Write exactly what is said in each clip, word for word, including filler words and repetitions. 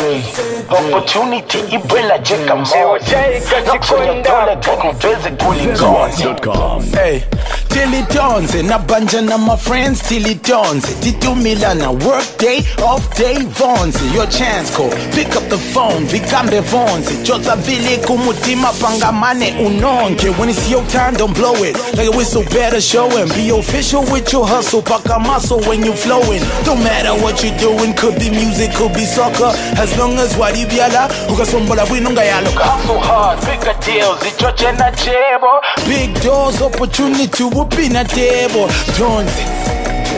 Hey, opportunity ibwela jeka moja nakunyatole kakubeze kulingozi. Hey, till it dawns na banja na my friends till it dawns. Titumila na work day, off day vonzi. Your chance call, pick up the phone, vikambe vonzi. Jota vile kumutima pangamane unonke. When it's your time, don't blow it. Like a whistle, better show him. Be official with your hustle, paka muscle when you flowing. Don't matter what you're doing, could be music, could be soccer. As long as wadi biala, ukasombola winonga yalo. Hustle hard, bigger deals, ichoche na chebo. Big doors, opportunity, whoopee na table. Tonzi.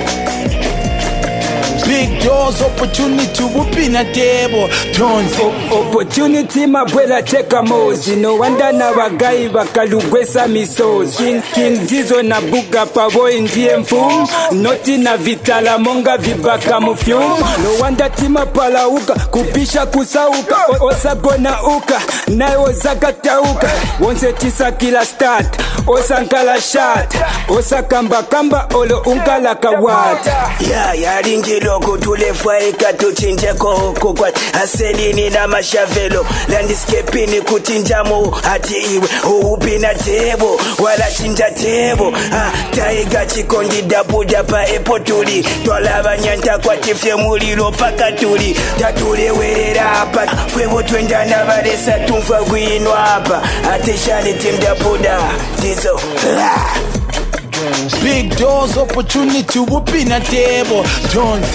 Big doors, opportunity, whoopee na table. Tonzi. Opportunity mabwela teka mozi. No wonder na wagai wakalugwesa misozi. King King Dizo na buga pavoy ndiye mfumu. Noti na vitala monga vibaka mufyumu. No wonder tima pala uka kupisha kusauka. Osa gona uka na osa katauka. Wonse tisa kila start. Osa nkala shot. Osa kamba kamba olo unkala kawata. Ya ya ringilo kutulefwa ikatuchinje koko kwa aselini na mashavelo landscapini kutinjamo hati iwe uupina tebo wala chinja tebo ah, taiga chikondi dabuda pa epotuli twalaba nyanta kwa tifye mulilo paka tuli tatulewerera hapa fwevo twenda na balesa tumfa gwino hapa ateshani tim dabuda Dizo ah. Big doors, opportunity, whoopee na table. Tonzi.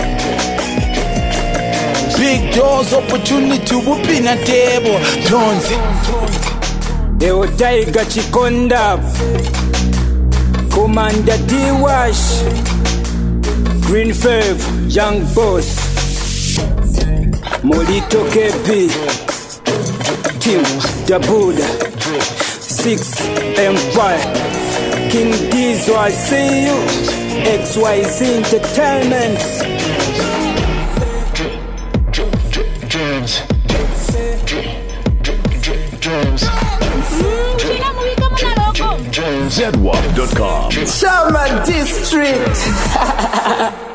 Big doors, opportunity, whoopee na table. Tonzi. Eo taiga chikonda Commander D-Wash Green Fave Young Boss Molito K P Team Dabuda Six Empire King Dizo, I see you. X Y Z Entertainment. Dreams. Dreams. Z W A P dot com. Shaman District.